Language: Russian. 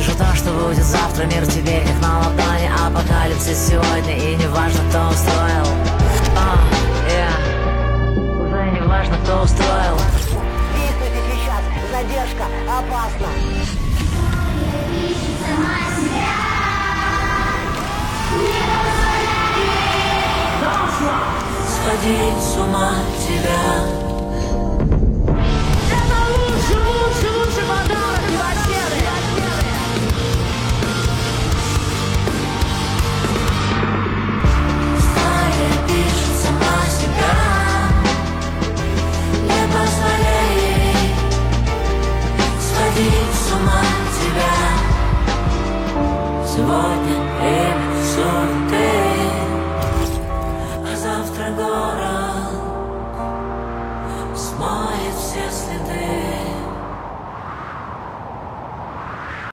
вижу то, что будет завтра. Мир теперь как на ладони, апокалипсис сегодня. И не важно, кто устроил. Уже не важно, кто устроил. Действуйте сейчас, задержка опасна. Сходить с ума тебя.